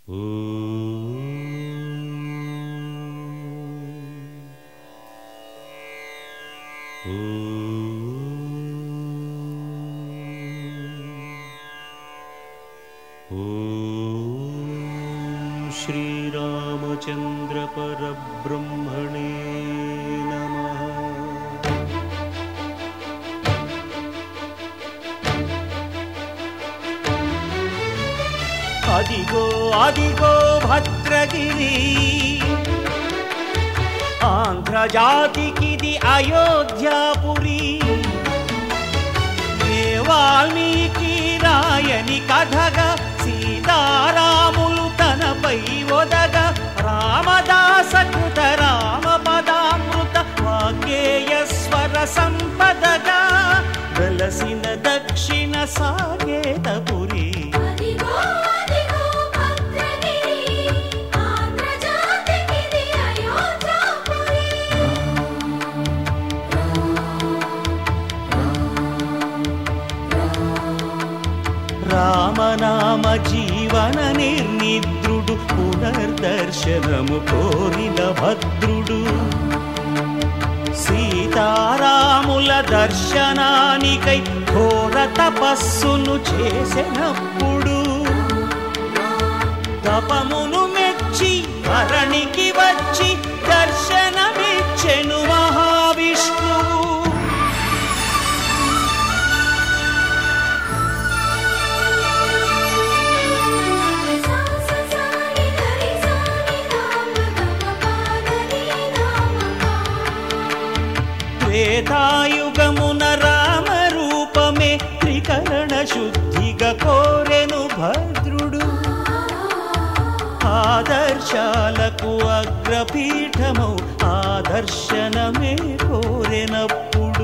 శ్రీరామచంద్ర పరబ్రహ్మణే నమః. అదిగో అదిగో భద్రగిరి, ఆంధ్రజాతికిది అయోధ్యాపురి. ఏ వాల్మీకి రాయని కథగా సీతారాములు తనపై ఒదగ, రామదాస కృత రామ పదామృత వాగ్గేయ స్వర సంపదగా వెలసిన దక్షిణ సాకేతపురి. రామనామ జీవన నిర్నిద్రుడు, పునర్దర్శనము కోరిన భద్రుడు. సీతారాముల దర్శనానికై ఘోర తపస్సును చేసినప్పుడు, తపమును మెచ్చి ధరణికి వచ్చి దర్శనమిచ్చెను మహావిష్ణువు. త్రేతాయుగమున రామ రూపమే త్రికరణ శుద్ధిగా కోరెను భద్రుడు. ఆదర్శాలకు అగ్రపీఠమౌ ఆదర్శనమే కోరెనప్పుడు,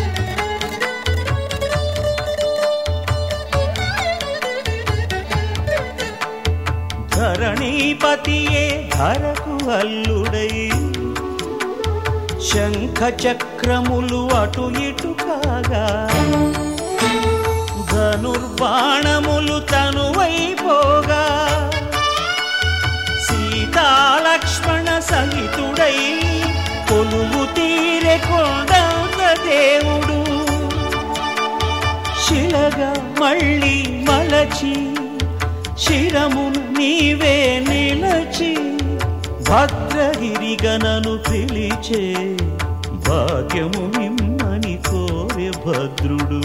ధరణీపతియే ధరకు అల్లుడై శంఖ చక్రములు అటు ఇటు కాగా, ధనుర్బాణములు తనువైపోగా, సీతాలక్ష్మణ సహితుడై కొలువు తీరె కొండంత దేవుడు. శిలగా మళ్ళీ మలచి శిరమును నీవే నిలచి, భద్రగిరిగనను పిలిచే భాగ్యము మిమ్మని కోరె భద్రుడు.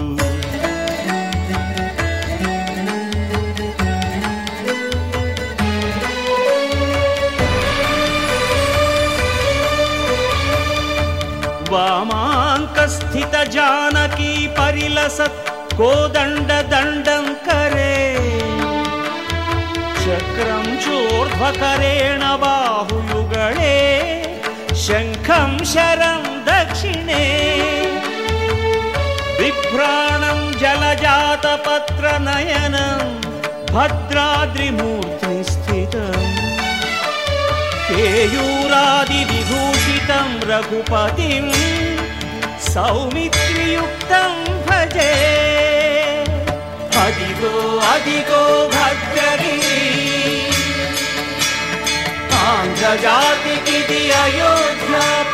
వామాంకస్థిత జానకీ పరిలసత్ కోదండ దండం కరే, చక్రం చోర్ధ్వకరేణ బాహుయుగళే శంఖం శరం దక్షిణే. బిభ్రాణం జలజాతపత్ర నయనం భద్రాద్రిమూర్తి స్థితం, కేయూరాది విభూషితం రఘుపతిం సౌమిత్రియుక్తం భజే. అదిగో అదిగో భద్రగిరి, ఆంధ్రజాతికిది అయోధ్య.